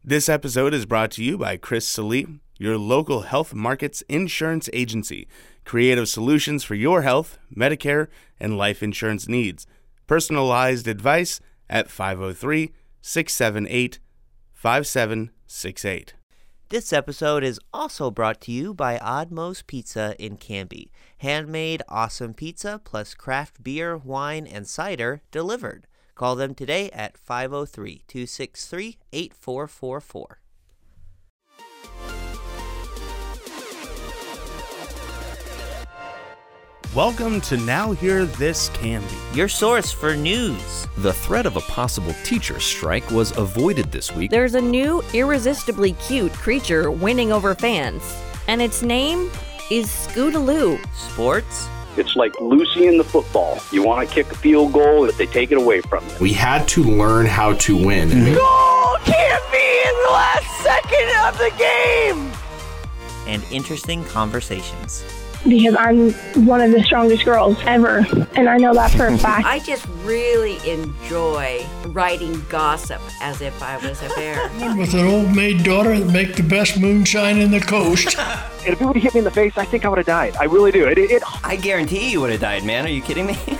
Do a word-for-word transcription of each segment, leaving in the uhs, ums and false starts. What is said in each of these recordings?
This episode is brought to you by Chris Salee, your local health markets insurance agency. Creative solutions for your health, Medicare, and life insurance needs. Personalized advice at five oh three, six seven eight, five seven six eight. This episode is also brought to you by Oddmo's Pizza in Canby. Handmade, awesome pizza plus craft beer, wine, and cider delivered. Call them today at five oh three, two six three, eight four four four. Welcome to Now Hear This Canby, Your source for news. The threat of a possible teacher strike was avoided this week. There's a new, irresistibly cute creature winning over fans, and its name is Scootaloo. Sports. It's like Lucy in the football. You want to kick a field goal, if they take it away from you. We had to learn how to win. Goal can't be in the last second of the game! And interesting conversations. Because I'm one of the strongest girls ever, and I know that for a fact. I just really enjoy writing gossip as if I was a bear. With an old maid daughter that make the best moonshine in the coast. And if it would have hit me in the face, I think I would have died. I really do. It, it, it... I guarantee you would have died, man. Are you kidding me?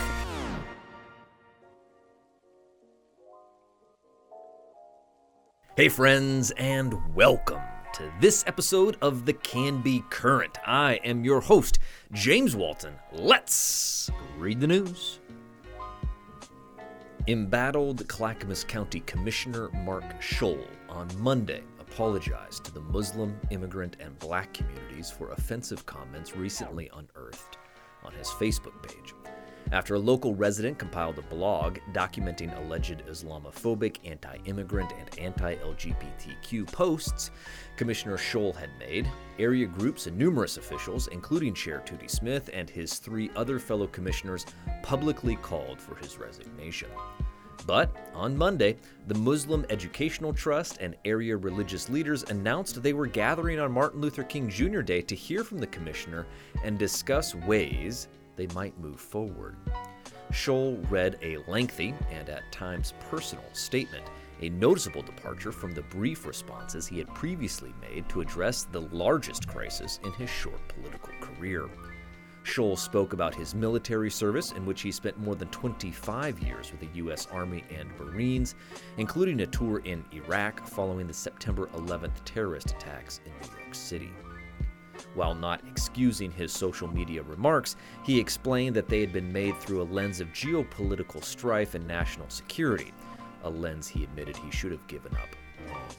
Hey friends, and welcome to this episode of the Canby Current. I am your host, James Walton. Let's read the news. Embattled Clackamas County Commissioner Mark Scholl on Monday apologized to the Muslim, immigrant, and black communities for offensive comments recently unearthed on his Facebook page. After a local resident compiled a blog documenting alleged Islamophobic, anti-immigrant, and anti-L G B T Q posts Commissioner Scholl had made, area groups and numerous officials, including Chair Tootie Smith and his three other fellow commissioners, publicly called for his resignation. But on Monday, the Muslim Educational Trust and area religious leaders announced they were gathering on Martin Luther King Junior Day to hear from the commissioner and discuss ways they might move forward. Scholl read a lengthy and at times personal statement, a noticeable departure from the brief responses he had previously made to address the largest crisis in his short political career. Scholl spoke about his military service, in which he spent more than twenty-five years with the U S Army and Marines, including a tour in Iraq following the September eleventh terrorist attacks in New York City. While not excusing his social media remarks, he explained that they had been made through a lens of geopolitical strife and national security, a lens he admitted he should have given up long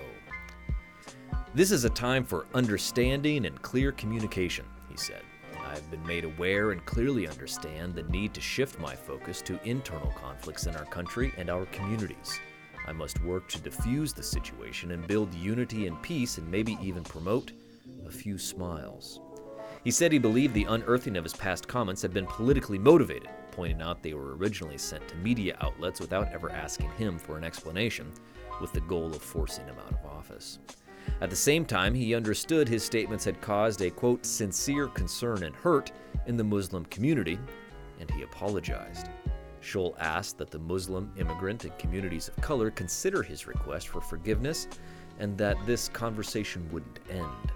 ago. This is a time for understanding and clear communication, he said. I've been made aware and clearly understand the need to shift my focus to internal conflicts in our country and our communities. I must work to diffuse the situation and build unity and peace and maybe even promote a few smiles. He said he believed the unearthing of his past comments had been politically motivated, pointing out they were originally sent to media outlets without ever asking him for an explanation, with the goal of forcing him out of office. At the same time, he understood his statements had caused a, quote, sincere concern and hurt in the Muslim community, and he apologized. Scholl asked that the Muslim, immigrant, and communities of color consider his request for forgiveness and that this conversation wouldn't end.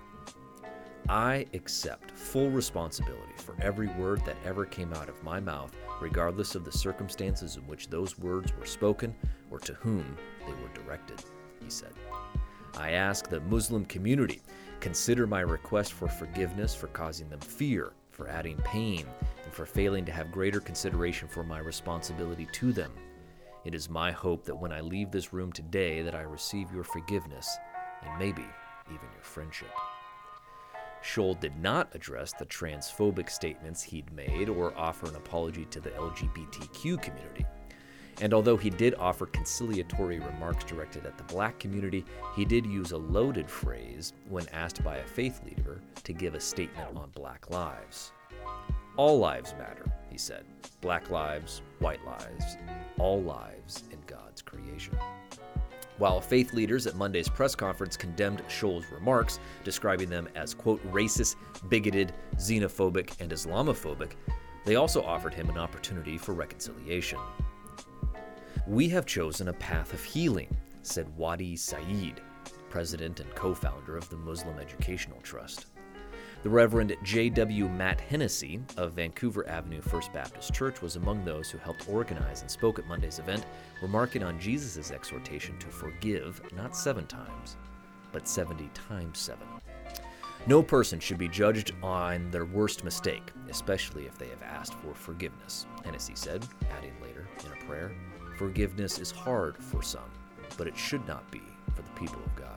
I accept full responsibility for every word that ever came out of my mouth, regardless of the circumstances in which those words were spoken or to whom they were directed, he said. I ask the Muslim community consider my request for forgiveness for causing them fear, for adding pain, and for failing to have greater consideration for my responsibility to them. It is my hope that when I leave this room today that I receive your forgiveness and maybe even your friendship. Scholl did not address the transphobic statements he'd made or offer an apology to the L G B T Q community. And although he did offer conciliatory remarks directed at the black community, he did use a loaded phrase when asked by a faith leader to give a statement on black lives. All lives matter, he said. Black lives, white lives, all lives in God's creation. While faith leaders at Monday's press conference condemned Scholl's remarks, describing them as, quote, racist, bigoted, xenophobic, and Islamophobic, they also offered him an opportunity for reconciliation. We have chosen a path of healing, said Wadi Saeed, president and co-founder of the Muslim Educational Trust. The Reverend J W Matt Hennessy of Vancouver Avenue First Baptist Church was among those who helped organize and spoke at Monday's event, remarking on Jesus' exhortation to forgive not seven times, but seventy times seven. No person should be judged on their worst mistake, especially if they have asked for forgiveness, Hennessy said, adding later in a prayer, "Forgiveness is hard for some, but it should not be for the people of God."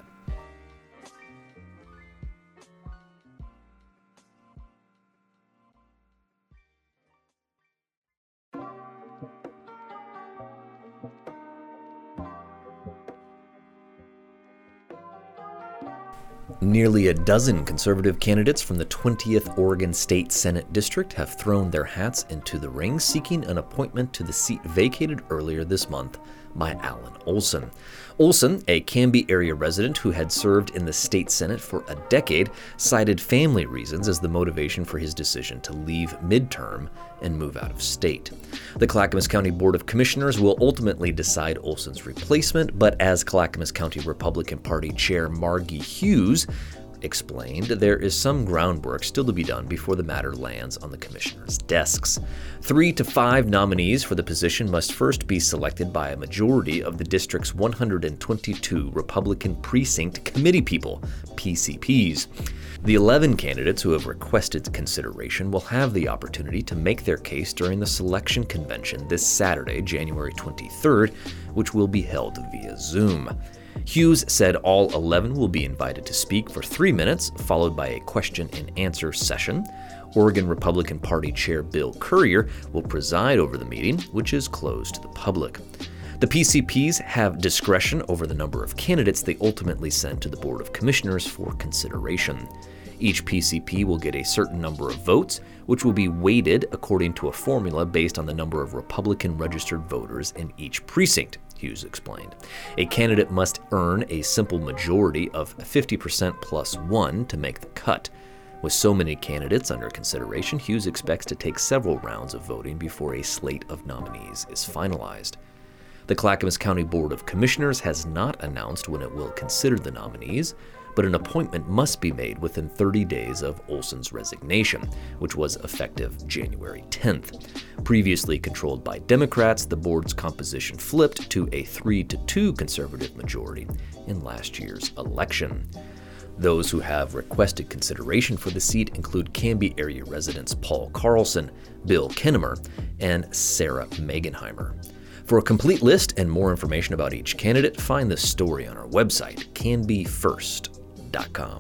Nearly a dozen conservative candidates from the twentieth Oregon State Senate District have thrown their hats into the ring, seeking an appointment to the seat vacated earlier this month by Alan Olson. Olson, a Canby area resident who had served in the state Senate for a decade, cited family reasons as the motivation for his decision to leave midterm and move out of state. The Clackamas County Board of Commissioners will ultimately decide Olson's replacement, but as Clackamas County Republican Party Chair Margie Hughes explained, there is some groundwork still to be done before the matter lands on the commissioners' desks. Three to five nominees for the position must first be selected by a majority of the district's one hundred twenty-two Republican Precinct Committee people, P C Ps. The eleven candidates who have requested consideration will have the opportunity to make their case during the selection convention this Saturday, January twenty-third, which will be held via Zoom. Hughes said all eleven will be invited to speak for three minutes, followed by a question and answer session. Oregon Republican Party Chair Bill Currier will preside over the meeting, which is closed to the public. The P C Ps have discretion over the number of candidates they ultimately send to the Board of Commissioners for consideration. Each P C P will get a certain number of votes, which will be weighted according to a formula based on the number of Republican registered voters in each precinct, Hughes explained. A candidate must earn a simple majority of fifty percent plus one to make the cut. With so many candidates under consideration, Hughes expects to take several rounds of voting before a slate of nominees is finalized. The Clackamas County Board of Commissioners has not announced when it will consider the nominees, but an appointment must be made within thirty days of Olson's resignation, which was effective January tenth. Previously controlled by Democrats, the board's composition flipped to a three to two conservative majority in last year's election. Those who have requested consideration for the seat include Canby area residents Paul Carlson, Bill Kennemer, and Sarah Megenheimer. For a complete list and more information about each candidate, find the story on our website, canby first dot com.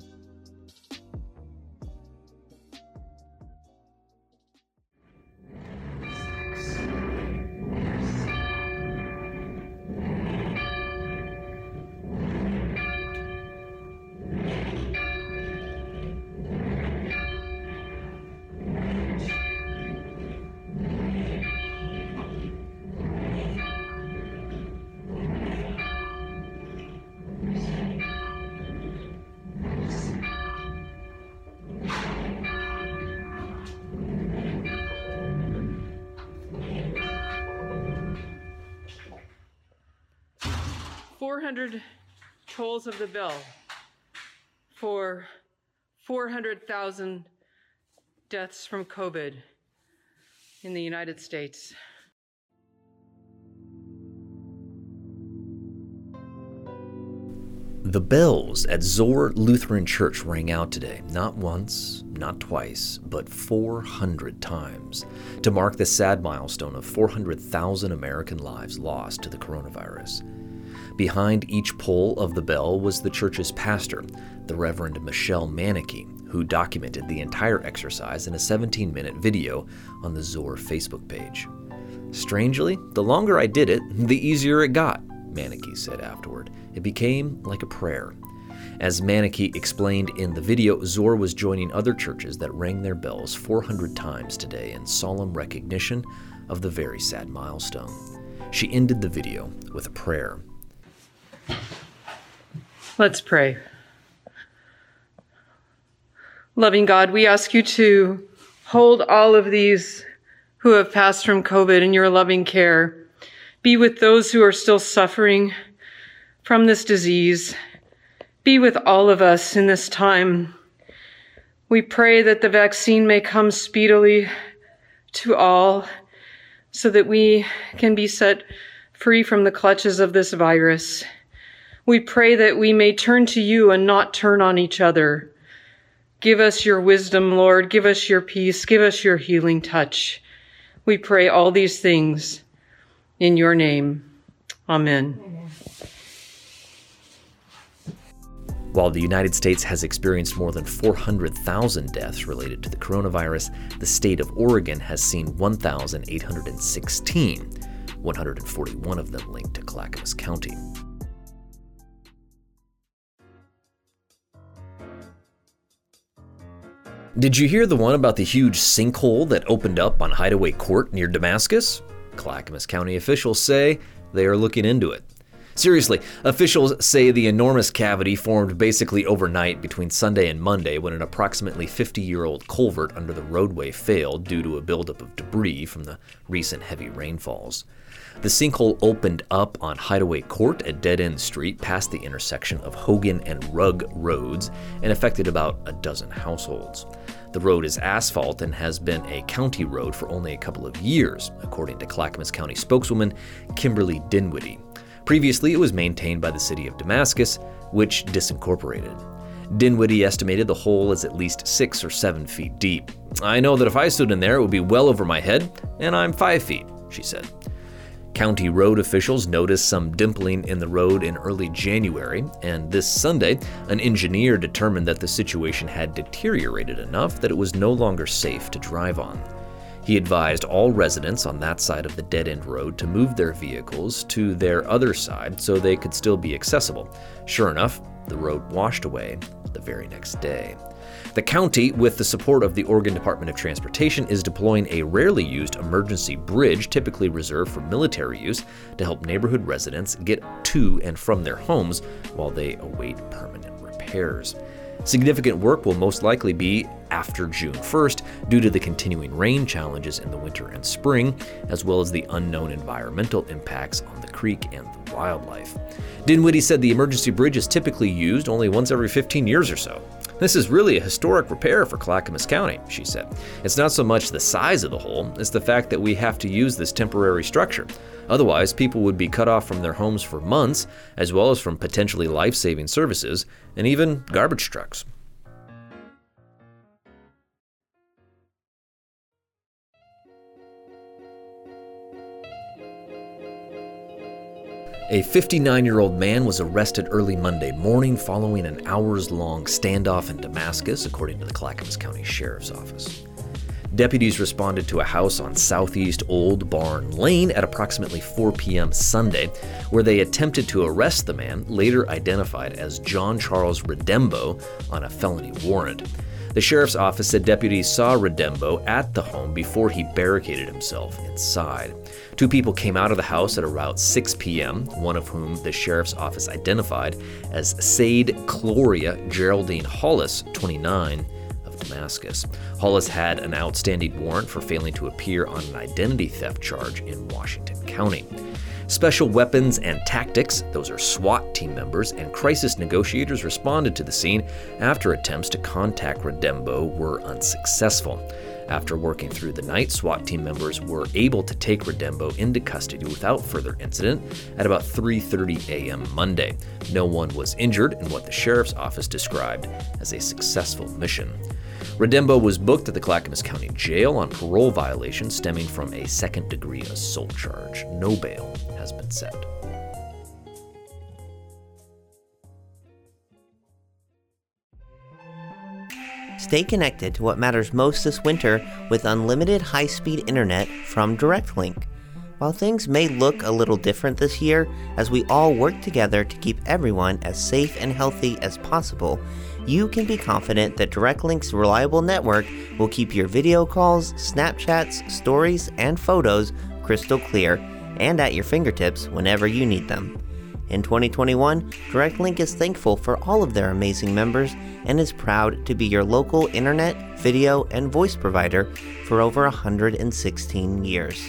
four hundred tolls of the bell for four hundred thousand deaths from COVID in the United States. The bells at Zoar Lutheran Church rang out today, not once, not twice, but four hundred times, to mark the sad milestone of four hundred thousand American lives lost to the coronavirus. Behind each pull of the bell was the church's pastor, the Reverend Michelle Manicky, who documented the entire exercise in a seventeen-minute video on the Zoar Facebook page. Strangely, the longer I did it, the easier it got, Manicky said afterward. It became like a prayer. As Manicky explained in the video, Zoar was joining other churches that rang their bells four hundred times today in solemn recognition of the very sad milestone. She ended the video with a prayer. Let's pray. Loving God, we ask you to hold all of these who have passed from COVID in your loving care. Be with those who are still suffering from this disease be with all of us in this time. We pray that the vaccine may come speedily to all so that we can be set free from the clutches of this virus. We pray that we may turn to you and not turn on each other. Give us your wisdom, Lord. Give us your peace. Give us your healing touch. We pray all these things in your name. Amen. While the United States has experienced more than four hundred thousand deaths related to the coronavirus, the state of Oregon has seen one thousand eight hundred sixteen, one hundred forty-one of them linked to Clackamas County. Did you hear the one about the huge sinkhole that opened up on Hideaway Court near Damascus? Clackamas County officials say they are looking into it. Seriously, officials say the enormous cavity formed basically overnight between Sunday and Monday when an approximately fifty-year-old culvert under the roadway failed due to a buildup of debris from the recent heavy rainfalls. The sinkhole opened up on Hideaway Court at Dead End Street past the intersection of Hogan and Rugg roads and affected about a dozen households. The road is asphalt and has been a county road for only a couple of years, according to Clackamas County spokeswoman Kimberly Dinwiddie. Previously, it was maintained by the city of Damascus, which disincorporated. Dinwiddie estimated the hole is at least six or seven feet deep. "I know that if I stood in there, it would be well over my head, and I'm five feet, she said. County road officials noticed some dimpling in the road in early January, and this Sunday, an engineer determined that the situation had deteriorated enough that it was no longer safe to drive on. He advised all residents on that side of the dead-end road to move their vehicles to their other side so they could still be accessible. Sure enough, the road washed away the very next day. The county, with the support of the Oregon Department of Transportation, is deploying a rarely used emergency bridge typically reserved for military use to help neighborhood residents get to and from their homes while they await permanent repairs. Significant work will most likely be after June first due to the continuing rain challenges in the winter and spring, as well as the unknown environmental impacts on the creek and the wildlife. Dinwiddie said the emergency bridge is typically used only once every fifteen years or so. This is really a historic repair for Clackamas County, she said. It's not so much the size of the hole, it's the fact that we have to use this temporary structure. Otherwise, people would be cut off from their homes for months, as well as from potentially life-saving services and even garbage trucks. A fifty-nine-year-old man was arrested early Monday morning following an hours-long standoff in Damascus, according to the Clackamas County Sheriff's Office. Deputies responded to a house on Southeast Old Barn Lane at approximately four p.m. Sunday, where they attempted to arrest the man, later identified as John Charles Redembo, on a felony warrant. The sheriff's office said deputies saw Redembo at the home before he barricaded himself inside. Two people came out of the house at around six p.m., one of whom the sheriff's office identified as Sade Gloria Geraldine Hollis, twenty-nine, of Damascus. Hollis had an outstanding warrant for failing to appear on an identity theft charge in Washington County. Special Weapons and Tactics, those are SWAT team members, and crisis negotiators responded to the scene after attempts to contact Redembo were unsuccessful. After working through the night, SWAT team members were able to take Redembo into custody without further incident at about three thirty a.m. Monday. No one was injured in what the sheriff's office described as a successful mission. Redembo was booked at the Clackamas County Jail on parole violation stemming from a second-degree assault charge. No bail has been set. Stay connected to what matters most this winter with unlimited high-speed internet from DirectLink. While things may look a little different this year, as we all work together to keep everyone as safe and healthy as possible, you can be confident that DirectLink's reliable network will keep your video calls, Snapchats, stories, and photos crystal clear and at your fingertips whenever you need them. In twenty twenty-one, DirectLink is thankful for all of their amazing members and is proud to be your local internet, video, and voice provider for over one hundred sixteen years.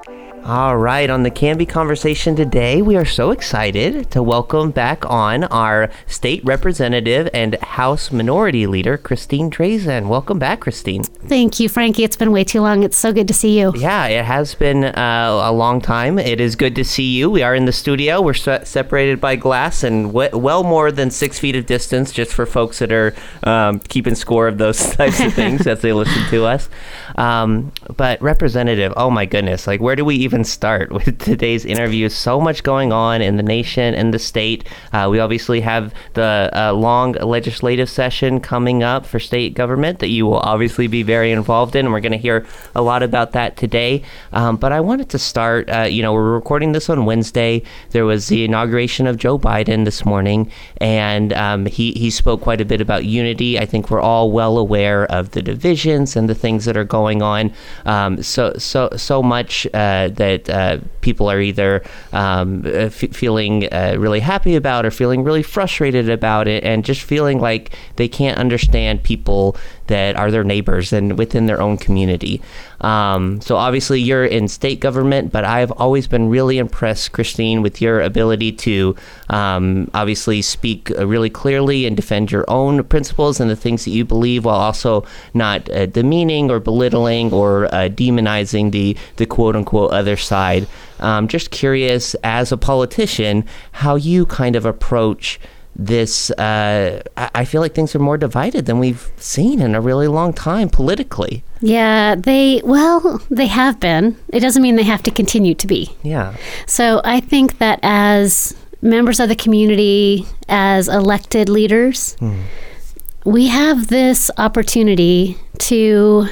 All right, on the Canby Conversation today, we are so excited to welcome back on our state representative and House Minority Leader, Christine Drazan. Welcome back, Christine. Thank you, Frankie. It's been way too long. It's so good to see you. Yeah, it has been uh, a long time. It is good to see you. We are in the studio. We're se- separated by glass and w- well more than six feet of distance, just for folks that are um, keeping score of those types of things as they listen to us. Um, but Representative, oh my goodness, like where do we even start with today's interview? So much going on in the nation and the state. Uh, we obviously have the uh, long legislative session coming up for state government that you will obviously be very involved in, and we're going to hear a lot about that today. Um, but I wanted to start, uh, you know, we're recording this on Wednesday. There was the inauguration of Joe Biden this morning, and um, he, he spoke quite a bit about unity. I think we're all well aware of the divisions and the things that are going on. Um, so, so, so much uh, that uh, people are either um, f- feeling uh, really happy about or feeling really frustrated about it, and just feeling like they can't understand people that are their neighbors and within their own community. Um, so obviously you're in state government, but I've always been really impressed, Christine, with your ability to um, obviously speak uh, really clearly and defend your own principles and the things that you believe, while also not uh, demeaning or belittling or uh, demonizing the, the quote-unquote other side. Um, just curious, as a politician, how you kind of approach this. uh, I feel like things are more divided than we've seen in a really long time politically. Yeah, they, well, they have been. It doesn't mean they have to continue to be. Yeah. So I think that as members of the community, as elected leaders, hmm. we have this opportunity to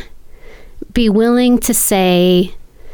be willing to say,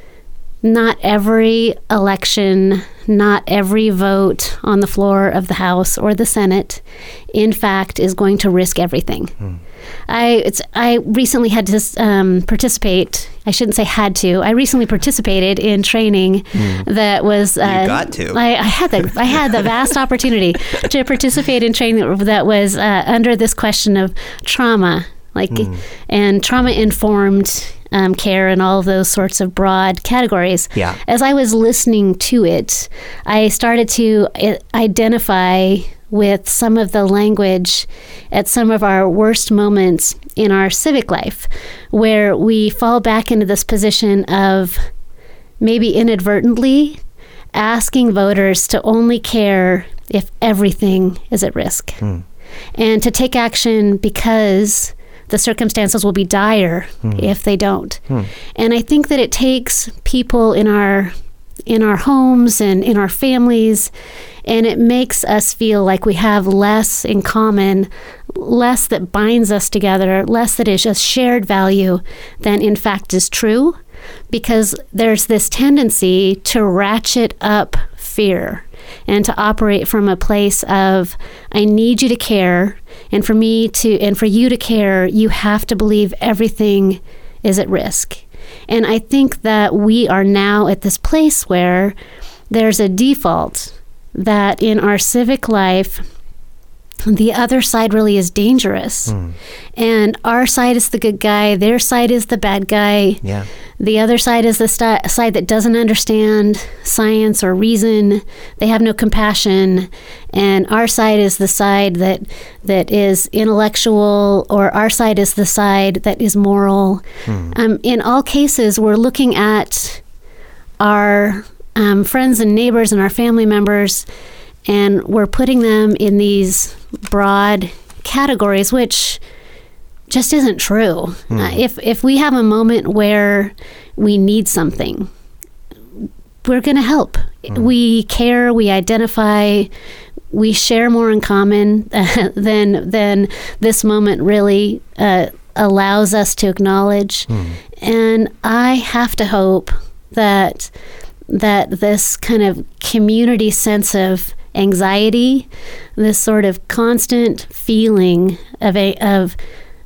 not every election, not every vote on the floor of the House or the Senate, in fact, is going to risk everything. Mm. I it's I recently had to um, participate. I shouldn't say had to. I recently participated in training mm. that was. Uh, you got to. I, I had the I had the vast opportunity to participate in training that was uh, under this question of trauma, like mm. and trauma informed. Um, care and all of those sorts of broad categories. Yeah. As I was listening to it, I started to I- identify with some of the language at some of our worst moments in our civic life, where we fall back into this position of maybe inadvertently asking voters to only care if everything is at risk, mm. and to take action because the circumstances will be dire hmm. if they don't. Hmm. And I think that it takes people in our in our homes and in our families, and it makes us feel like we have less in common, less that binds us together, less that is just shared value than in fact is true, because there's this tendency to ratchet up fear and to operate from a place of, I need you to care, and for me to, and for you to care, you have to believe everything is at risk. And I think that we are now at this place where there's a default that in our civic life, the other side really is dangerous. Mm. And our side is the good guy, their side is the bad guy. Yeah. The other side is the st- side that doesn't understand science or reason. They have no compassion. And our side is the side that that is intellectual, or our side is the side that is moral. Mm. Um, in all cases, we're looking at our um, friends and neighbors and our family members, and we're putting them in these broad categories, which just isn't true. Hmm. Uh, if if we have a moment where we need something, we're going to help. Hmm. We care, we identify, we share more in common uh, than than this moment really uh, allows us to acknowledge. Hmm. And I have to hope that that this kind of community sense of anxiety, this sort of constant feeling of a of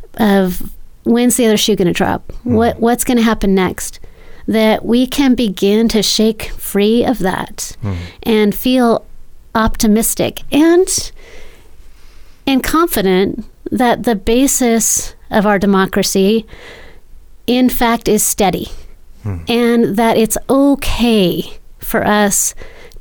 of when's the other shoe going to drop? Mm. What what's going to happen next? That we can begin to shake free of that mm. and feel optimistic and and confident that the basis of our democracy, in fact, is steady. Hmm. And that it's okay for us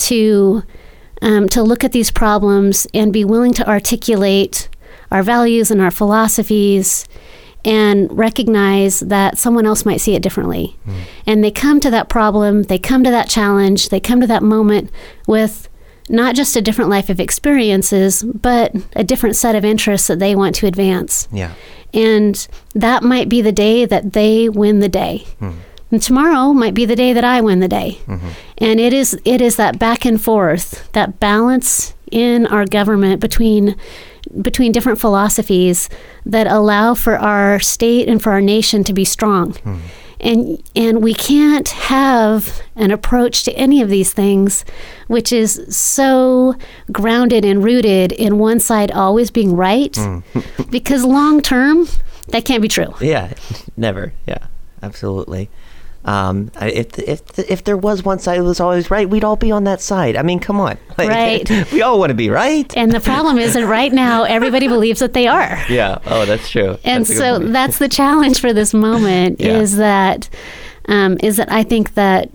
to um, to look at these problems and be willing to articulate our values and our philosophies and recognize that someone else might see it differently. Hmm. And they come to that problem, they come to that challenge, they come to that moment with not just a different life of experiences, but a different set of interests that they want to advance. Yeah. And that might be the day that they win the day. Hmm. And tomorrow might be the day that I win the day. Mm-hmm. And it is it is that back and forth, that balance in our government between between different philosophies that allow for our state and for our nation to be strong. Mm. And and we can't have an approach to any of these things which is so grounded and rooted in one side always being right, mm. because long term, that can't be true. Yeah, never. Yeah, absolutely. Um, if if if there was one side that was always right, we'd all be on that side. I mean, come on, like, right? We all want to be right. And the problem is that right now everybody believes that they are. Yeah. Oh, that's true. And that's so that's the challenge for this moment. Yeah. Is that um, is that I think that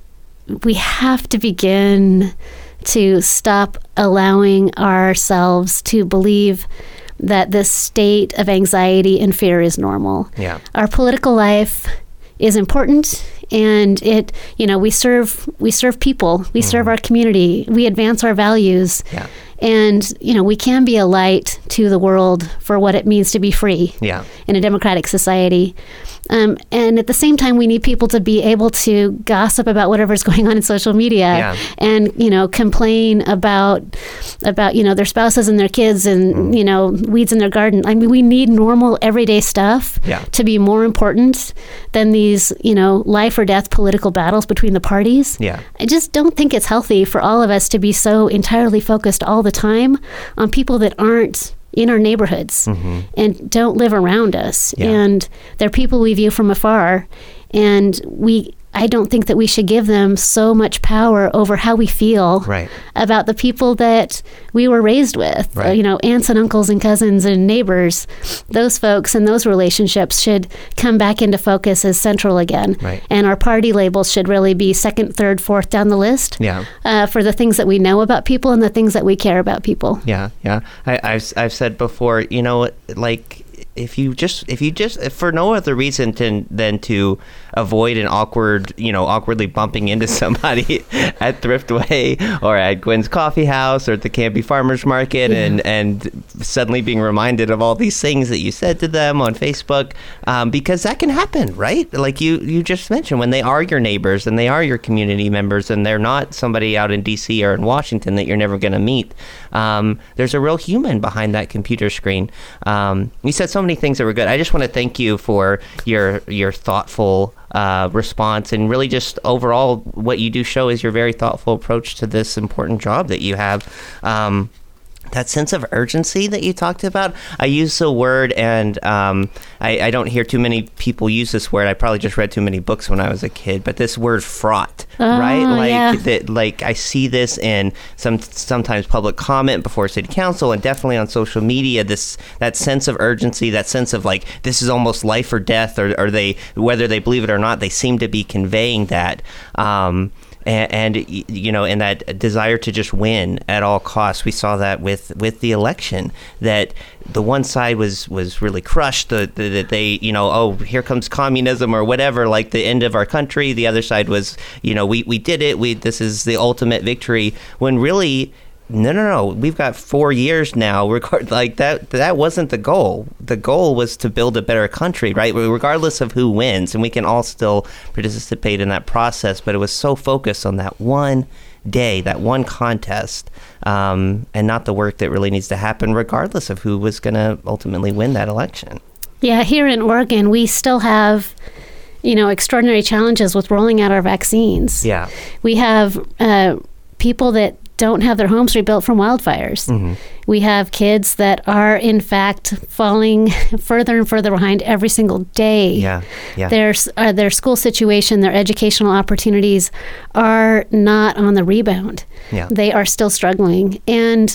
we have to begin to stop allowing ourselves to believe that this state of anxiety and fear is normal. Yeah. Our political life is important, and it, you know, we serve we serve people, we mm. serve our community, we advance our values. Yeah. And, you know, we can be a light to the world for what it means to be free yeah. in a democratic society. Um, and at the same time, we need people to be able to gossip about whatever's going on in social media yeah. and, you know, complain about, about, you know, their spouses and their kids and, mm. you know, weeds in their garden. I mean, we need normal everyday stuff yeah. to be more important than these, you know, life or death political battles between the parties. Yeah. I just don't think it's healthy for all of us to be so entirely focused all the time on people that aren't in our neighborhoods mm-hmm. and don't live around us. Yeah. And they're people we view from afar. And we, I don't think that we should give them so much power over how we feel right. about the people that we were raised with, right. uh, you know, aunts and uncles and cousins and neighbors. Those folks and those relationships should come back into focus as central again. Right. And our party labels should really be second, third, fourth down the list yeah. uh, for the things that we know about people and the things that we care about people. Yeah, yeah. I, I've I've said before, you know, like, if you just if you just if for no other reason to, than to avoid an awkward, you know, awkwardly bumping into somebody at Thriftway or at Gwen's Coffee House or at the Canby Farmers Market, yeah. and and suddenly being reminded of all these things that you said to them on Facebook, um, because that can happen, right? Like you you just mentioned, when they are your neighbors and they are your community members and they're not somebody out in D C or in Washington that you're never going to meet. Um, there's a real human behind that computer screen. Um, you said so many things that were good. I just want to thank you for your your thoughtful uh, response, and really just overall what you do show is your very thoughtful approach to this important job that you have. Um, that sense of urgency that you talked about, I use the word, and um, I, I don't hear too many people use this word. I probably just read too many books when I was a kid, but this word fraught, oh, right? Like yeah. that, like I see this in some sometimes public comment before city council, and definitely on social media. This that sense of urgency, that sense of like this is almost life or death, or, or they whether they believe it or not, they seem to be conveying that. Um, And, and, you know, and that desire to just win at all costs. We saw that with, with the election, that the one side was, was really crushed, that the, the, they, you know, oh, here comes communism or whatever, like the end of our country. The other side was, you know, we, we did it. We This is the ultimate victory, when really, no, no, no. We've got four years now. Record like that. That wasn't the goal. The goal was to build a better country, right? Regardless of who wins, and we can all still participate in that process. But it was so focused on that one day, that one contest, um, and not the work that really needs to happen, regardless of who was going to ultimately win that election. Yeah, here in Oregon, we still have, you know, extraordinary challenges with rolling out our vaccines. Yeah, we have uh, people that don't have their homes rebuilt from wildfires. Mm-hmm. We have kids that are, in fact, falling further and further behind every single day. Yeah, yeah. Their, uh, their school situation, their educational opportunities are not on the rebound. Yeah. They are still struggling. And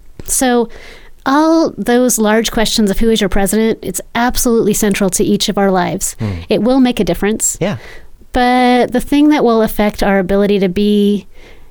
so all those large questions of who is your president, it's absolutely central to each of our lives. Mm. It will make a difference. Yeah. But the thing that will affect our ability to be,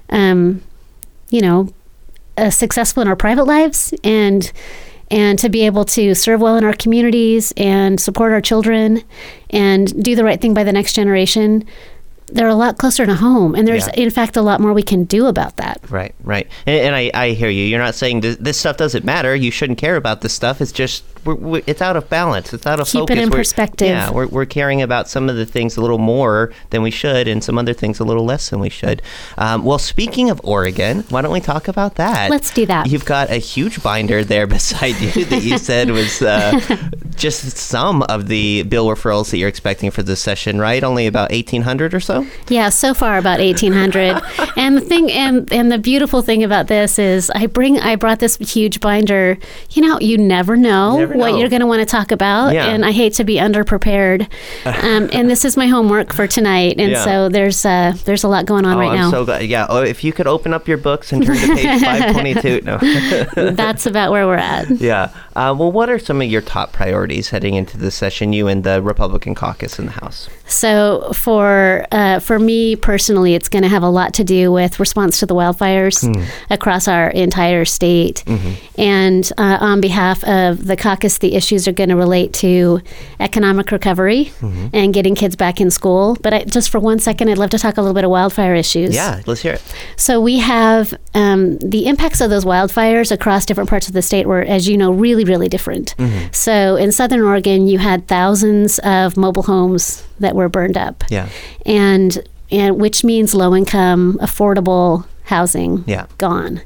um, you know, uh, successful in our private lives and and to be able to serve well in our communities and support our children and do the right thing by the next generation, they're a lot closer to home. And there's, yeah. in fact, a lot more we can do about that. Right, right. And, and I, I hear you. You're not saying this, this stuff doesn't matter. You shouldn't care about this stuff. It's just, we're, we're, it's out of balance. It's out of Keep focus. Keep it in we're, perspective. Yeah, we're, we're caring about some of the things a little more than we should and some other things a little less than we should. Um, well, speaking of Oregon, why don't we talk about that? Let's do that. You've got a huge binder there beside you that you said was uh, just some of the bill referrals that you're expecting for this session, right? Only about eighteen hundred or so? Yeah, so far about eighteen hundred. And the thing, and and the beautiful thing about this is, I bring, I brought this huge binder. You know, you never know, never know. what you're going to want to talk about, yeah. and I hate to be underprepared. Um, and this is my homework for tonight, and yeah. so there's uh, there's a lot going on oh, right I'm now. I'm so glad. Yeah. Oh, if you could open up your books and turn to page five twenty-two. No. That's about where we're at. Yeah. Uh, well, what are some of your top priorities heading into this session, you and the Republican caucus in the House? So for uh, for me personally, it's going to have a lot to do with response to the wildfires mm. across our entire state. Mm-hmm. And uh, on behalf of the caucus, the issues are going to relate to economic recovery mm-hmm. and getting kids back in school. But I, just for one second, I'd love to talk a little bit of wildfire issues. Yeah, let's hear it. So we have um, the impacts of those wildfires across different parts of the state were, as you know, really, really different. Mm-hmm. So in Southern Oregon, you had thousands of mobile homes that were burned up. Yeah. And and which means low income, affordable housing yeah. gone.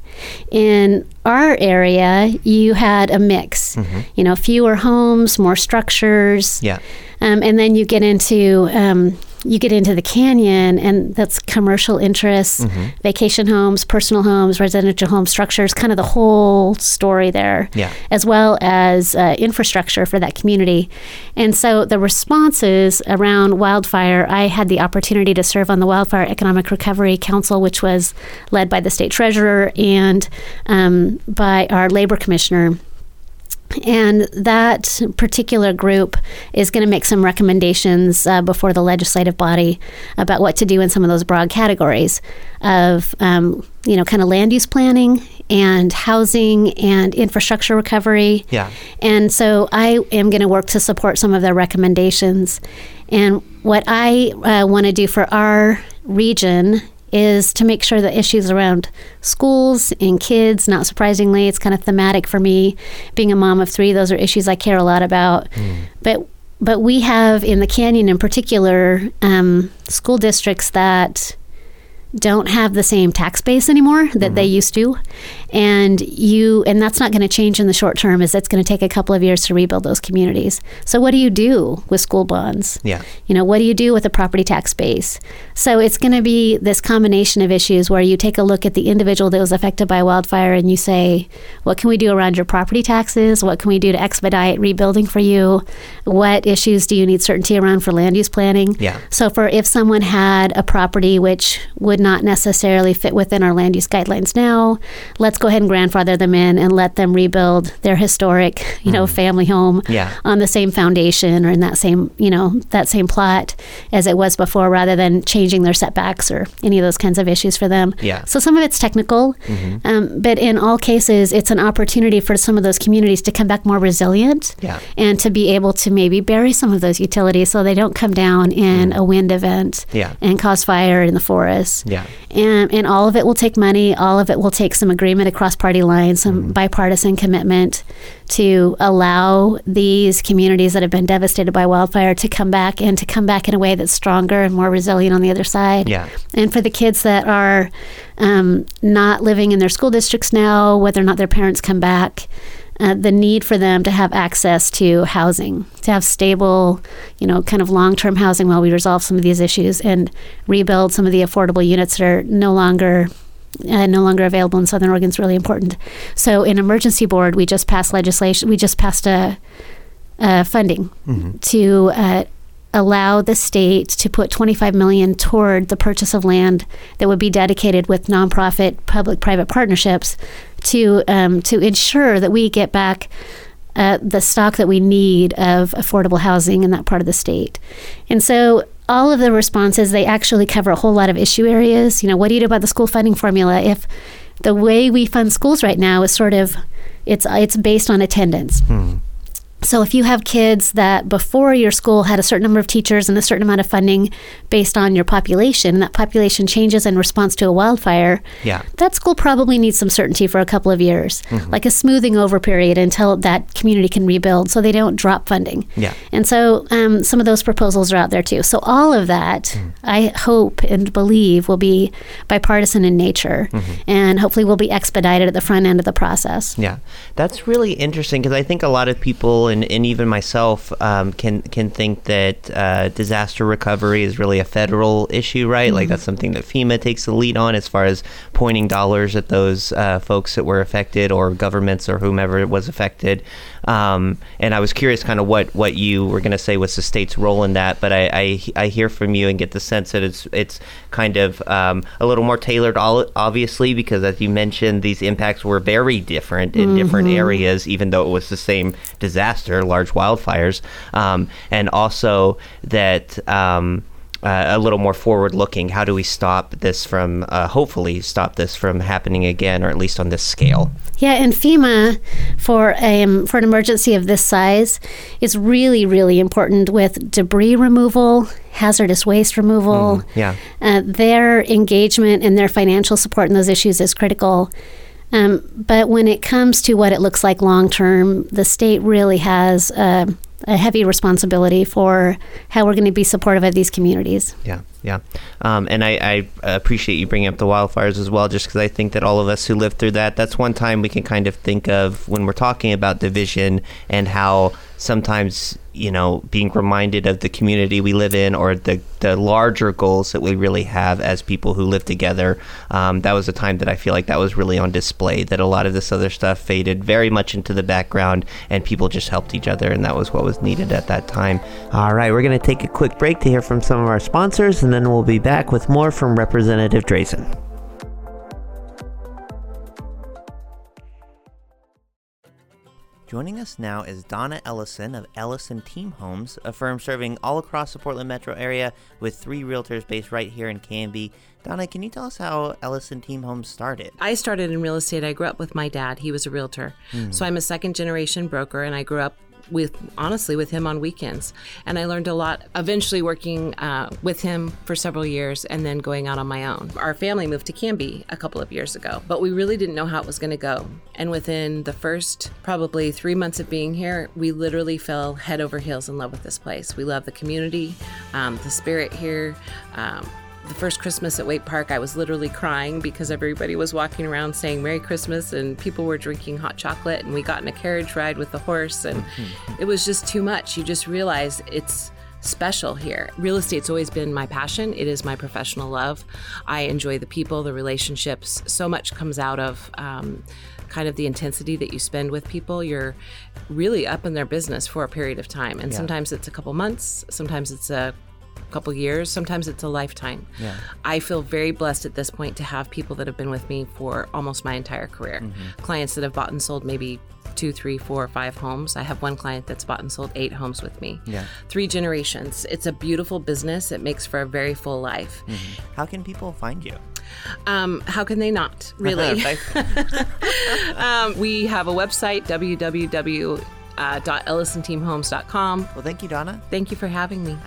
In our area, you had a mix. Mm-hmm. You know, fewer homes, more structures. Yeah. Um, and then you get into um, you get into the canyon, and that's commercial interests, mm-hmm. vacation homes, personal homes, residential home structures, kind of the whole story there, yeah. as well as uh, infrastructure for that community. And so the responses around wildfire, I had the opportunity to serve on the Wildfire Economic Recovery Council, which was led by the state treasurer and um, by our labor commissioner. And that particular group is going to make some recommendations uh, before the legislative body about what to do in some of those broad categories of, um, you know, kind of land use planning and housing and infrastructure recovery. Yeah. And so I am going to work to support some of their recommendations. And what I uh, want to do for our region is to make sure that issues around schools and kids, not surprisingly, it's kind of thematic for me. Being a mom of three, those are issues I care a lot about. Mm. But but we have in the Canyon in particular um, school districts that don't have the same tax base anymore that mm-hmm. they used to. And you and that's not going to change in the short term, as it's going to take a couple of years to rebuild those communities. So what do you do with school bonds? Yeah. You know, what do you do with a property tax base? So it's going to be this combination of issues where you take a look at the individual that was affected by wildfire and you say, what can we do around your property taxes? What can we do to expedite rebuilding for you? What issues do you need certainty around for land use planning? Yeah. So for if someone had a property which would not necessarily fit within our land use guidelines now, let's go ahead and grandfather them in and let them rebuild their historic, you know, mm. family home yeah. on the same foundation or in that same, you know, that same plot as it was before, rather than changing their setbacks or any of those kinds of issues for them. Yeah. So some of it's technical, mm-hmm. um, but in all cases, it's an opportunity for some of those communities to come back more resilient yeah. and to be able to maybe bury some of those utilities so they don't come down in mm. a wind event yeah. and cause fire in the forest. Yeah. And, and all of it will take money. All of it will take some agreement across party lines, some mm-hmm. bipartisan commitment to allow these communities that have been devastated by wildfire to come back and to come back in a way that's stronger and more resilient on the other side. Yeah. And for the kids that are um, not living in their school districts now, whether or not their parents come back, Uh, the need for them to have access to housing, to have stable, you know, kind of long-term housing while we resolve some of these issues and rebuild some of the affordable units that are no longer uh, no longer available in Southern Oregon is really important. So in Emergency Board, we just passed legislation, we just passed a, a funding mm-hmm. to uh, allow the state to put twenty-five million dollars toward the purchase of land that would be dedicated with nonprofit public-private partnerships to um, to ensure that we get back uh, the stock that we need of affordable housing in that part of the state. And so all of the responses, they actually cover a whole lot of issue areas. You know, what do you do about the school funding formula if the way we fund schools right now is sort of, it's it's based on attendance. Hmm. So if you have kids that before your school had a certain number of teachers and a certain amount of funding based on your population, and that population changes in response to a wildfire, yeah. that school probably needs some certainty for a couple of years, mm-hmm. like a smoothing over period until that community can rebuild so they don't drop funding. Yeah. And so um, some of those proposals are out there too. So all of that, mm. I hope and believe, will be bipartisan in nature, mm-hmm. and hopefully will be expedited at the front end of the process. Yeah, that's really interesting because I think a lot of people, and, and even myself, um, can can think that uh, disaster recovery is really a federal issue, right? Mm-hmm. Like that's something that FEMA takes the lead on as far as pointing dollars at those uh, folks that were affected, or governments, or whomever was affected. Um, and I was curious kind of what, what you were going to say was the state's role in that, but I, I, I hear from you and get the sense that it's it's kind of um, a little more tailored, obviously, because as you mentioned, these impacts were very different in mm-hmm. different areas, even though it was the same disaster, large wildfires, um, and also that um, uh, a little more forward-looking. How do we stop this from, uh, hopefully stop this from happening again, or at least on this scale? Yeah, and FEMA, for um, for an emergency of this size, is really, really important with debris removal, hazardous waste removal. Mm, yeah. Uh, their engagement and their financial support in those issues is critical. Um, but when it comes to what it looks like long term, the state really has uh, a heavy responsibility for how we're going to be supportive of these communities. Yeah, yeah. Um, and I, I appreciate you bringing up the wildfires as well, just because I think that all of us who lived through that, that's one time we can kind of think of when we're talking about division and how sometimes, you know, being reminded of the community we live in, or the, the larger goals that we really have as people who live together. Um, that was a time that I feel like that was really on display, that a lot of this other stuff faded very much into the background and people just helped each other, and that was what was needed at that time. All right, we're going to take a quick break to hear from some of our sponsors, and then we'll be back with more from Representative Drazen. Joining us now is Donna Ellison of Ellison Team Homes, a firm serving all across the Portland metro area with three realtors based right here in Canby. Donna, can you tell us how Ellison Team Homes started? I started in real estate. I grew up with my dad. He was a realtor. Mm. So I'm a second generation broker, and I grew up with, honestly, with him on weekends. And I learned a lot, eventually working uh, with him for several years and then going out on my own. Our family moved to Canby a couple of years ago, but we really didn't know how it was going to go. And within the first probably three months of being here, we literally fell head over heels in love with this place. We love the community, um, the spirit here. Um, The first Christmas at Waite Park, I was literally crying because everybody was walking around saying Merry Christmas, and people were drinking hot chocolate, and we got in a carriage ride with the horse, and mm-hmm. it was just too much. You just realize it's special here. Real estate's always been my passion. It is my professional love. I enjoy the people, the relationships. So much comes out of um, kind of the intensity that you spend with people. You're really up in their business for a period of time, and yeah. sometimes it's a couple months, sometimes it's a couple years, sometimes it's a lifetime. Yeah. I feel very blessed at this point to have people that have been with me for almost my entire career. Mm-hmm. Clients that have bought and sold maybe two, three, four, five homes. I have one client that's bought and sold eight homes with me. Yeah. Three generations. It's a beautiful business. It makes for a very full life. Mm-hmm. How can people find you? Um, how can they not, really? um, we have a website, w w w dot ellison team homes dot com. Well, thank you, Donna. Thank you for having me.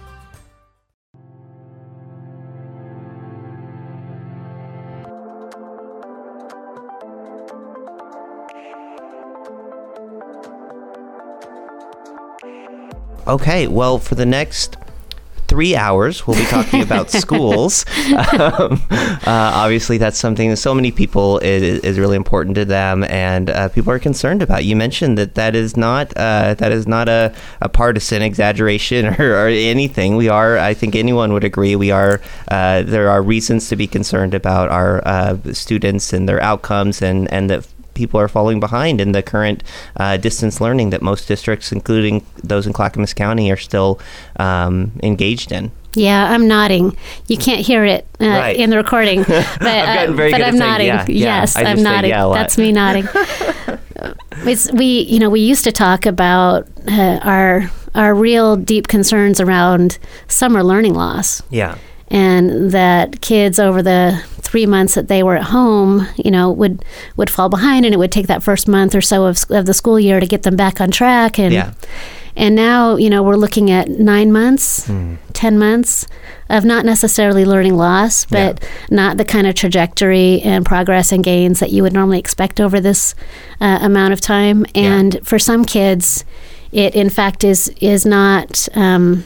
Okay, well, for the next three hours, we'll be talking about schools. Um, uh, obviously, that's something that so many people is, is really important to them, and uh, people are concerned about. You mentioned that that is not uh, that is not a, a partisan exaggeration or, or anything. We are, I think anyone would agree, we are. Uh, there are reasons to be concerned about our uh, students and their outcomes, and and that people are falling behind in the current uh, distance learning that most districts, including those in Clackamas County, are still um, engaged in. Yeah, I'm nodding. You can't hear it uh, right. in the recording, but, I've gotten very uh, but good I'm at nodding. Saying, yeah, yes, yeah. I'm nodding. Yeah That's me nodding. It's we, you know, we used to talk about uh, our are real deep concerns around summer learning loss. Yeah. And that kids over the three months that they were at home, you know, would would fall behind, and it would take that first month or so of, of the school year to get them back on track. And yeah. and now, you know, we're looking at nine months, mm. ten months of not necessarily learning loss, but yeah. not the kind of trajectory and progress and gains that you would normally expect over this uh, amount of time. And yeah. for some kids, it in fact is is not. Um,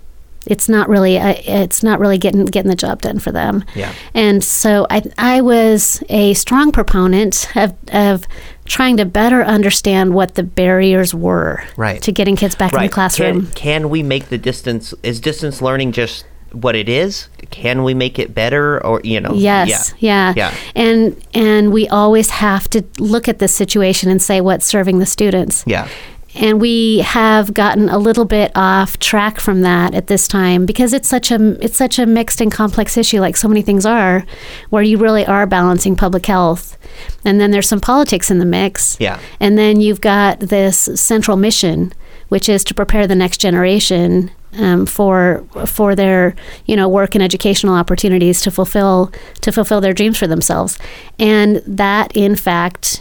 It's not really. Uh, it's not really getting getting the job done for them. Yeah. And so I I was a strong proponent of of trying to better understand what the barriers were right. to getting kids back right. in the classroom. Can, can we make the distance? Is distance learning just what it is? Can we make it better? Or you know? Yes. Yeah. Yeah. yeah. And and we always have to look at this situation and say what's serving the students. Yeah. And we have gotten a little bit off track from that at this time because it's such a it's such a mixed and complex issue, like so many things are, where you really are balancing public health, and then there's some politics in the mix. Yeah. And then you've got this central mission, which is to prepare the next generation um, for for their you know work and educational opportunities to fulfill to fulfill their dreams for themselves, and that in fact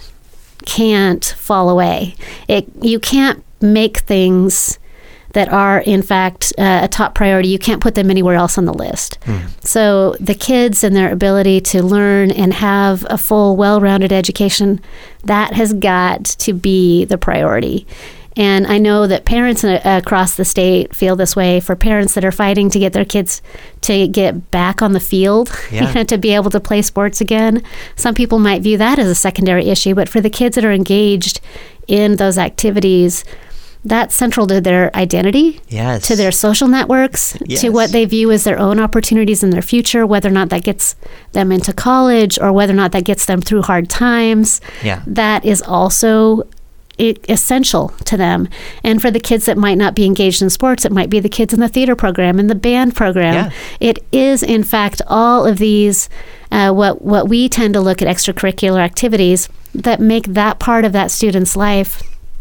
can't fall away. It you can't make things that are in fact uh, a top priority. You can't put them anywhere else on the list. Mm. So the kids and their ability to learn and have a full, well-rounded education, that has got to be the priority. And I know that parents uh, across the state feel this way. For parents that are fighting to get their kids to get back on the field, yeah. you know, to be able to play sports again, some people might view that as a secondary issue. But for the kids that are engaged in those activities, that's central to their identity, yes. to their social networks, yes. to what they view as their own opportunities in their future, whether or not that gets them into college or whether or not that gets them through hard times. Yeah. That is also It, essential to them. And for the kids that might not be engaged in sports, it might be the kids in the theater program and the band program. Yeah. It is, in fact, all of these, uh, what, what we tend to look at extracurricular activities that make that part of that student's life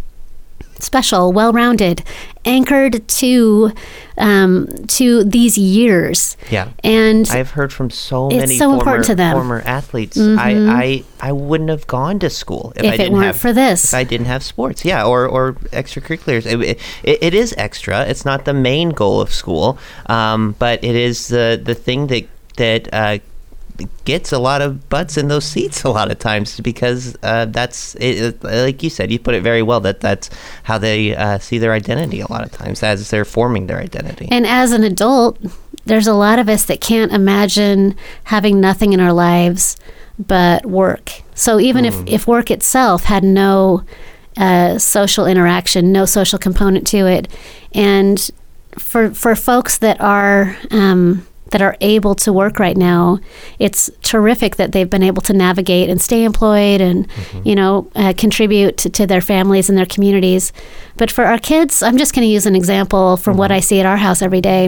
special, well-rounded, anchored to um, to these years. Yeah. And I've heard from so it's many so former, important to them. former athletes. Mm-hmm. I, I I wouldn't have gone to school if, if I didn't it weren't have for this. If I didn't have sports, yeah, or or extracurriculars. It, it, it is extra. It's not the main goal of school, um, but it is the the thing that that. Uh, gets a lot of butts in those seats a lot of times because uh, that's it, like you said, you put it very well, that that's how they uh, see their identity a lot of times as they're forming their identity. And as an adult, there's a lot of us that can't imagine having nothing in our lives but work. So even mm. if, if work itself had no uh, social interaction, no social component to it, and for for folks that are um, that are able to work right now, it's terrific that they've been able to navigate and stay employed and, mm-hmm. you know, uh, contribute to, to their families and their communities. But for our kids, I'm just going to use an example from mm-hmm. what I see at our house every day.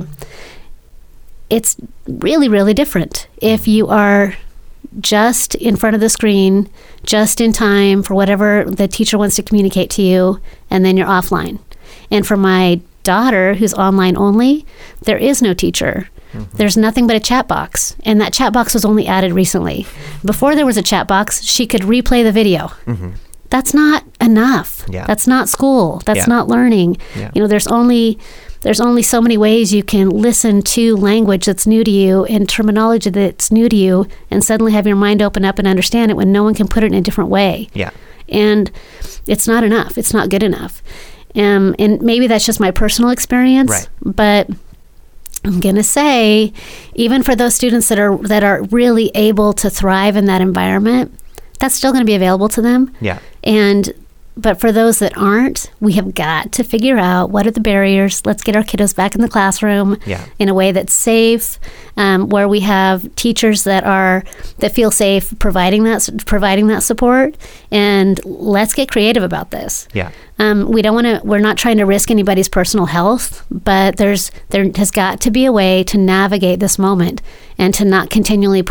It's really, really different if you are just in front of the screen, just in time for whatever the teacher wants to communicate to you, and then you're offline. And for my daughter, who's online only, there is no teacher. Mm-hmm. There's nothing but a chat box, and that chat box was only added recently. Before there was a chat box, she could replay the video. Mm-hmm. That's not enough. Yeah. That's not school. That's yeah. not learning. Yeah. You know, there's only there's only so many ways you can listen to language that's new to you and terminology that's new to you, and suddenly have your mind open up and understand it when no one can put it in a different way. Yeah. And it's not enough. It's not good enough. Um, and maybe that's just my personal experience, right. but I'm going to say, even for those students that are that are really able to thrive in that environment, that's still going to be available to them. Yeah. And but for those that aren't, we have got to figure out what are the barriers. Let's get our kiddos back in the classroom yeah. in a way that's safe, um, where we have teachers that are that feel safe providing that providing that support. And let's get creative about this. Yeah. Um, we don't want to. We're not trying to risk anybody's personal health, but there's there has got to be a way to navigate this moment and to not continually put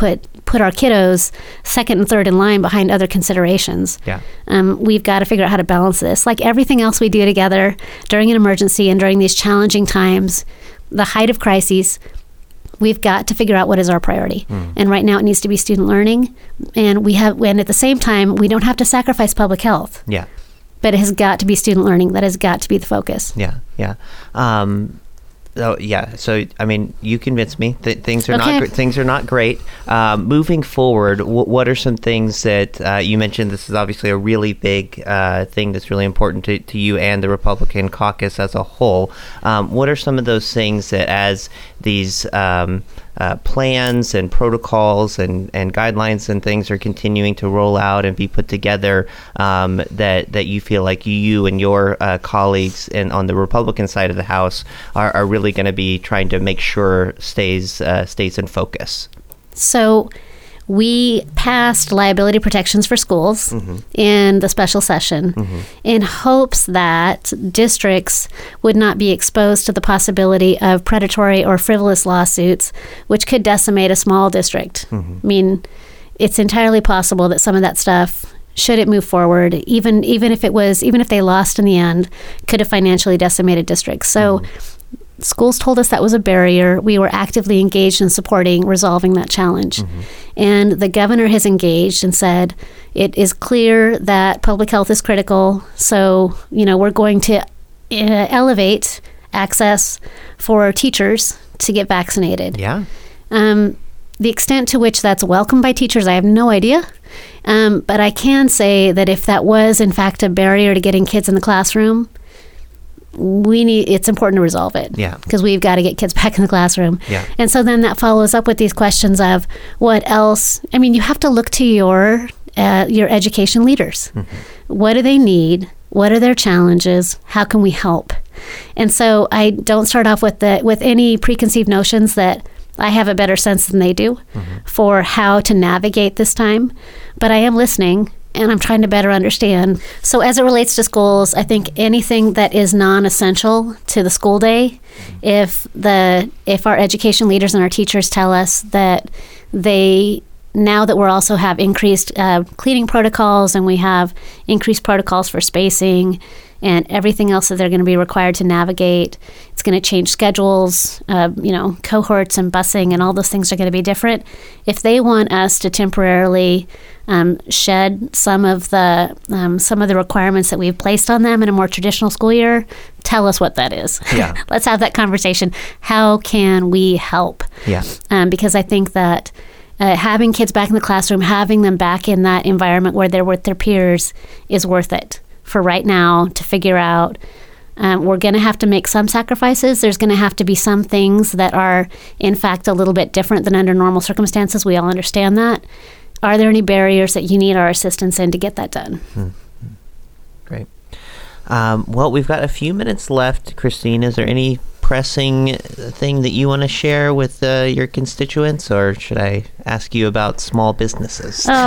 put our kiddos second and third in line behind other considerations. Yeah. Um, we've got to figure out how to balance this. Like everything else we do together during an emergency and during these challenging times, the height of crises, we've got to figure out what is our priority. Mm. And right now it needs to be student learning. And we have, and at the same time, we don't have to sacrifice public health. Yeah. But it has got to be student learning. That has got to be the focus. Yeah, yeah. Um, Oh yeah, so I mean, you convinced me that things are Okay. not gr- things are not great. Um, moving forward, w- what are some things that uh, you mentioned? This is obviously a really big uh, thing that's really important to, to you and the Republican caucus as a whole. Um, what are some of those things that, as these um, uh, plans and protocols and, and guidelines and things are continuing to roll out and be put together, um, that that you feel like you and your uh, colleagues and on the Republican side of the House are, are really going to be trying to make sure stays uh, stays in focus? So we passed liability protections for schools Mm-hmm. in the special session Mm-hmm. in hopes that districts would not be exposed to the possibility of predatory or frivolous lawsuits, which could decimate a small district. Mm-hmm. I mean, it's entirely possible that some of that stuff, should it move forward, even even if it was, even if they lost in the end, could have financially decimated districts. So schools told us that was a barrier. We were actively engaged in supporting resolving that challenge. Mm-hmm. And the governor has engaged and said, it is clear that public health is critical. So, you know, we're going to uh, elevate access for teachers to get vaccinated. Yeah. Um, the extent to which that's welcomed by teachers, I have no idea. Um, but I can say that if that was, in fact, a barrier to getting kids in the classroom, we need, it's important to resolve it. Yeah. Because we've got to get kids back in the classroom. Yeah. And so then that follows up with these questions of what else. I mean, you have to look to your uh, your education leaders. Mm-hmm. What do they need? What are their challenges? How can we help? And so I don't start off with the with any preconceived notions that I have a better sense than they do Mm-hmm. for how to navigate this time. But I am listening, and I'm trying to better understand. So as it relates to schools, I think anything that is non-essential to the school day, if the if our education leaders and our teachers tell us that they, now that we're also have increased uh, cleaning protocols and we have increased protocols for spacing and everything else that they're going to be required to navigate, it's going to change schedules, uh, you know, cohorts and busing and all those things are going to be different. If they want us to temporarily um, shed some of the um, some of the requirements that we've placed on them in a more traditional school year, tell us what that is. Yeah. Let's have that conversation. How can we help? Yeah. Um, because I think that uh, having kids back in the classroom, having them back in that environment where they're with their peers is worth it for right now to figure out. Um, we're going to have to make some sacrifices. There's going to have to be some things that are, in fact, a little bit different than under normal circumstances. We all understand that. Are there any barriers that you need our assistance in to get that done? Mm-hmm. Great. Um, well, we've got a few minutes left. Christine, is there any pressing thing that you want to share with uh, your constituents, or should I ask you about small businesses? Oh,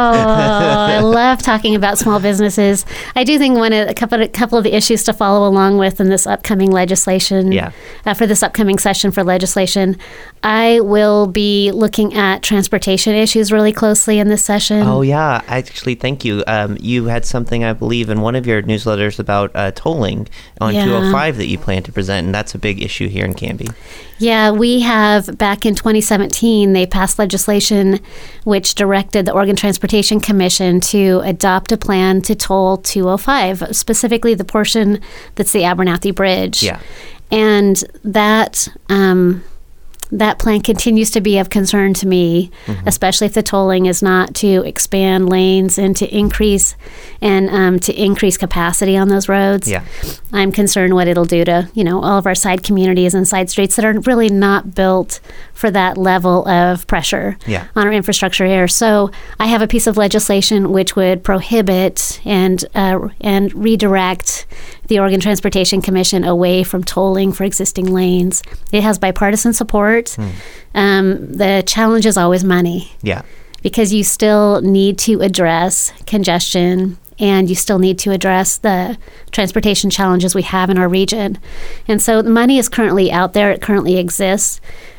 I love talking about small businesses. I do think one of a couple, a couple of the issues to follow along with in this upcoming legislation, yeah. uh, for this upcoming session for legislation, I will be looking at transportation issues really closely in this session. Oh, yeah. Actually, thank you. Um, you had something, I believe, in one of your newsletters about uh, tolling on Yeah. two oh five that you plan to present, and that's a big issue here in Canby. Yeah, we have, back in twenty seventeen, they passed legislation which directed the Oregon Transportation Commission to adopt a plan to toll two oh five, specifically the portion that's the Abernathy Bridge. Yeah. And that um, that plan continues to be of concern to me, Mm-hmm. especially if the tolling is not to expand lanes and to increase and um, to increase capacity on those roads. Yeah. I'm concerned what it'll do to, you know, all of our side communities and side streets that are really not built for that level of pressure Yeah. on our infrastructure here. So I have a piece of legislation which would prohibit and uh, and redirect the Oregon Transportation Commission away from tolling for existing lanes. It has bipartisan support. Hmm. Um, the challenge is always money, Yeah. because you still need to address congestion and you still need to address the transportation challenges we have in our region. And so the money is currently out there. It currently exists.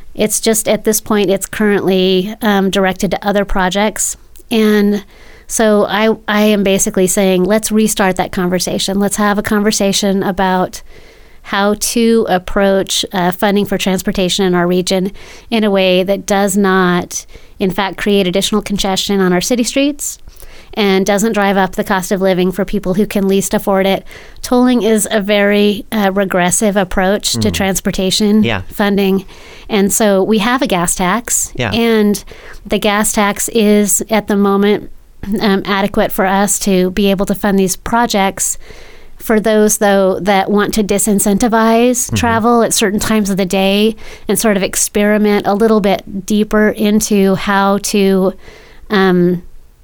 It's just at this point, it's currently um, directed to other projects. And so I, I am basically saying, let's restart that conversation. Let's have a conversation about how to approach uh, funding for transportation in our region in a way that does not, in fact, create additional congestion on our city streets and doesn't drive up the cost of living for people who can least afford it. Tolling is a very uh, regressive approach mm. to transportation yeah. funding. And so we have a gas tax, yeah. and the gas tax is at the moment um, adequate for us to be able to fund these projects. For those, though, that want to disincentivize mm-hmm. travel at certain times of the day and sort of experiment a little bit deeper into how to um,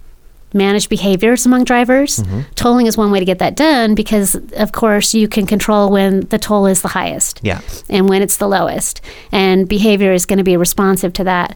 manage behaviors among drivers, mm-hmm. tolling is one way to get that done because, of course, you can control when the toll is the highest yeah. and when it's the lowest. And behavior is going to be responsive to that.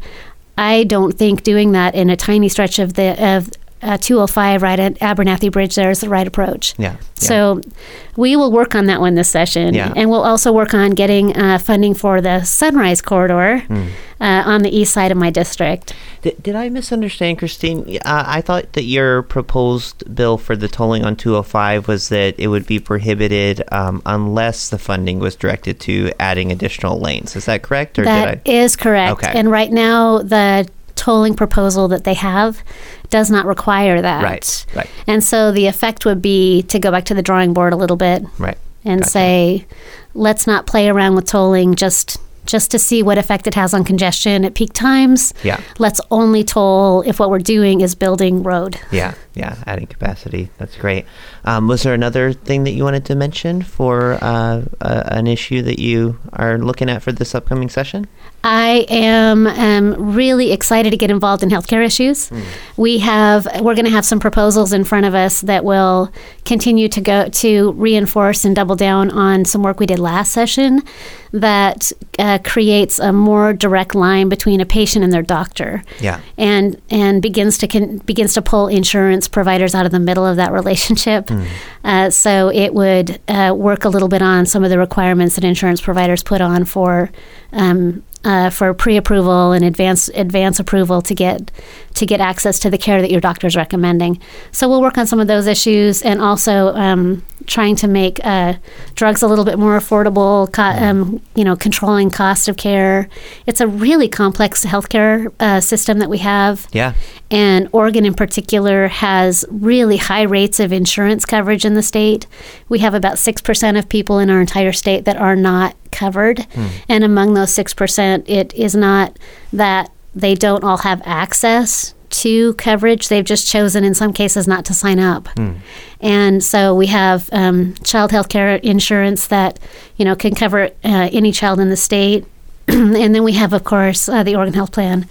I don't think doing that in a tiny stretch of the of Uh, two oh five right at Abernathy Bridge there is the right approach. Yeah, yeah. So we will work on that one this session. Yeah. And we'll also work on getting uh, funding for the Sunrise Corridor mm. uh, on the east side of my district. Did, did I misunderstand, Christine? Uh, I thought that your proposed bill for the tolling on two oh five was that it would be prohibited um, unless the funding was directed to adding additional lanes. Is that correct? Or that did I... is correct. Okay. And right now, the tolling proposal that they have does not require that. Right, right. And so the effect would be to go back to the drawing board a little bit. Right. And Gotcha. say, let's not play around with tolling just just to see what effect it has on congestion at peak times. Yeah. Let's only toll if what we're doing is building road. Yeah, yeah, adding capacity. That's great. Um, was there another thing that you wanted to mention for uh, uh, an issue that you are looking at for this upcoming session? I am um, really excited to get involved in healthcare issues. Mm. We have, we're going to have some proposals in front of us that will continue to go to reinforce and double down on some work we did last session that uh, creates a more direct line between a patient and their doctor. Yeah. And and begins to con- begins to pull insurance providers out of the middle of that relationship. Mm. Uh, so it would uh, work a little bit on some of the requirements that insurance providers put on for um, uh, for pre-approval and advance advance approval to get to get access to the care that your doctor is recommending. So we'll work on some of those issues and also um, trying to make uh, drugs a little bit more affordable. Co- um, you know, controlling cost of care. It's a really complex healthcare uh, system that we have. Yeah. And Oregon in particular has really high rates of insurance coverage in the state. We have about six percent of people in our entire state that are not covered. Mm. And among those six percent, it is not that they don't all have access to coverage. They've just chosen in some cases not to sign up. Mm. And so we have um, child health care insurance that, you know, can cover uh, any child in the state. And then we have, of course, uh, the Oregon Health Plan.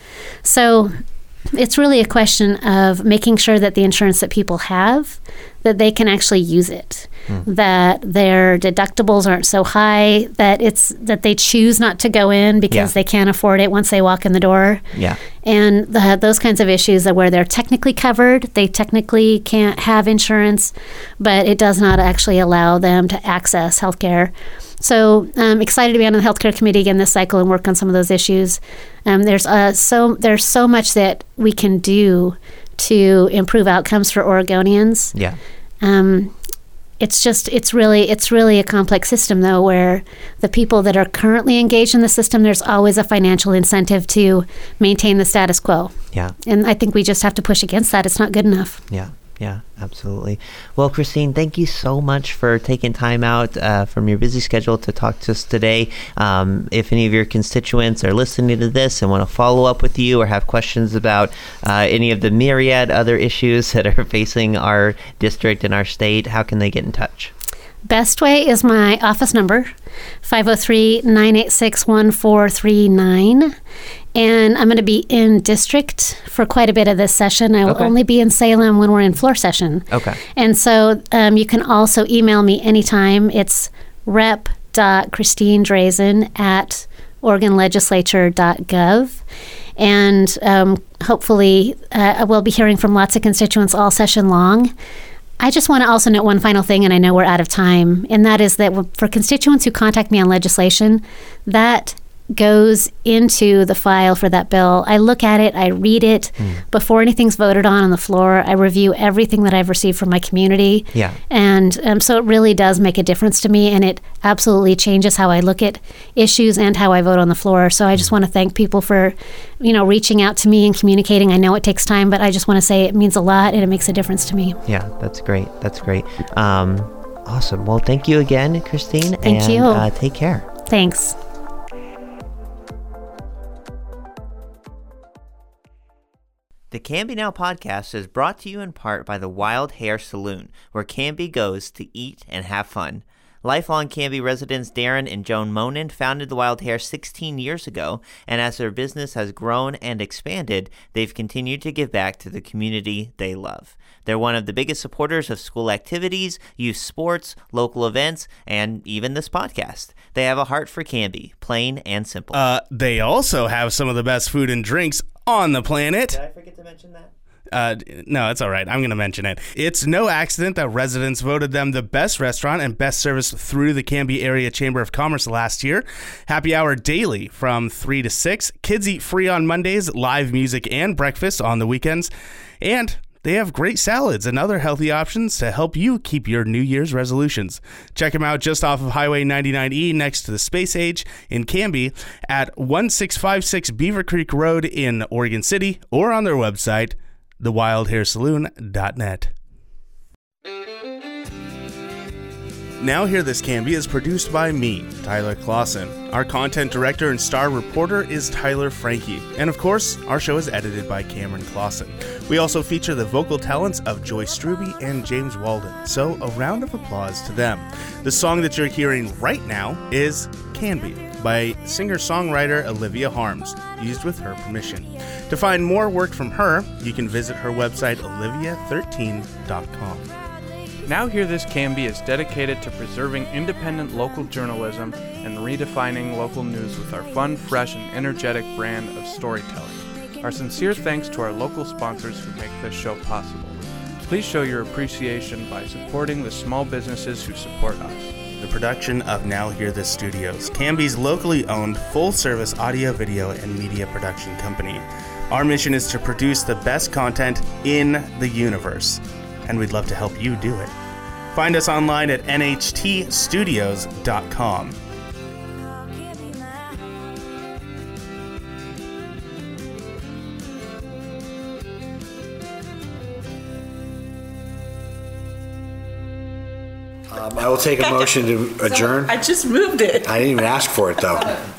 So it's really a question of making sure that the insurance that people have, that they can actually use it, mm. that their deductibles aren't so high that it's that they choose not to go in because yeah. they can't afford it once they walk in the door. Yeah. And the, those kinds of issues are where they're technically covered, they technically can't have insurance, but it does not actually allow them to access health care. So I'm excited to be on the healthcare committee again this cycle and work on some of those issues. Um, there's uh, so there's so much that we can do to improve outcomes for Oregonians. Yeah. Um, it's just it's really it's really a complex system though, where the people that are currently engaged in the system, there's always a financial incentive to maintain the status quo. Yeah. And I think we just have to push against that. It's not good enough. Yeah. Yeah, absolutely. Well, Christine, thank you so much for taking time out uh, from your busy schedule to talk to us today. Um, if any of your constituents are listening to this and want to follow up with you or have questions about uh, any of the myriad other issues that are facing our district and our state, how can they get in touch? Best way is my office number, five oh three, nine eight six, one four three nine. And I'm going to be in district for quite a bit of this session. I will okay. only be in Salem when we're in floor session. Okay. And so um, you can also email me anytime. It's rep dot christine drazen at oregon legislature dot gov. And um, hopefully uh, we'll be hearing from lots of constituents all session long. I just want to also note one final thing, and I know we're out of time, and that is that for constituents who contact me on legislation, that goes into the file for that bill. I look at it, I read it. Mm. Before anything's voted on on the floor, I review everything that I've received from my community. Yeah. And um, so it really does make a difference to me, and it absolutely changes how I look at issues and how I vote on the floor. So I just want to thank people for, you know, reaching out to me and communicating. I know it takes time, but I just want to say it means a lot and it makes a difference to me. Yeah, that's great. That's great. Um, awesome. Well, thank you again, Christine. Thank and, you. Uh, take care. Thanks. The Canby Now podcast is brought to you in part by the Wild Hair Saloon, where Canby goes to eat and have fun. Lifelong Canby residents Darren and Joan Monin founded the Wild Hair sixteen years ago, and as their business has grown and expanded, they've continued to give back to the community they love. They're one of the biggest supporters of school activities, youth sports, local events, and even this podcast. They have a heart for Canby, plain and simple. Uh, they also have some of the best food and drinks on the planet. Did I forget to mention that? Uh, no, it's all right. I'm going to mention it. It's no accident that residents voted them the best restaurant and best service through the Canby Area Chamber of Commerce last year. Happy hour daily from three to six. Kids eat free on Mondays, live music and breakfast on the weekends. And they have great salads and other healthy options to help you keep your New Year's resolutions. Check them out just off of Highway ninety-nine E next to the Space Age in Canby at one six five six Beaver Creek Road in Oregon City, or on their website, the wild hair saloon dot net. Now Hear This Canby is produced by me, Tyler Clausen. Our content director and star reporter is Tyler Frankie. And of course, our show is edited by Cameron Clausen. We also feature the vocal talents of Joyce Struby and James Walden, so a round of applause to them. The song that you're hearing right now is Canby by singer-songwriter Olivia Harms, used with her permission. To find more work from her, you can visit her website, olivia thirteen dot com. Now Hear This Canby is dedicated to preserving independent local journalism and redefining local news with our fun, fresh, and energetic brand of storytelling. Our sincere thanks to our local sponsors who make this show possible. Please show your appreciation by supporting the small businesses who support us. The production of Now Hear This Studios, Canby's locally owned, full-service audio, video, and media production company. Our mission is to produce the best content in the universe, and we'd love to help you do it. Find us online at N H T studios dot com. Um, I will take a motion to adjourn. I just moved it. I didn't even ask for it, though.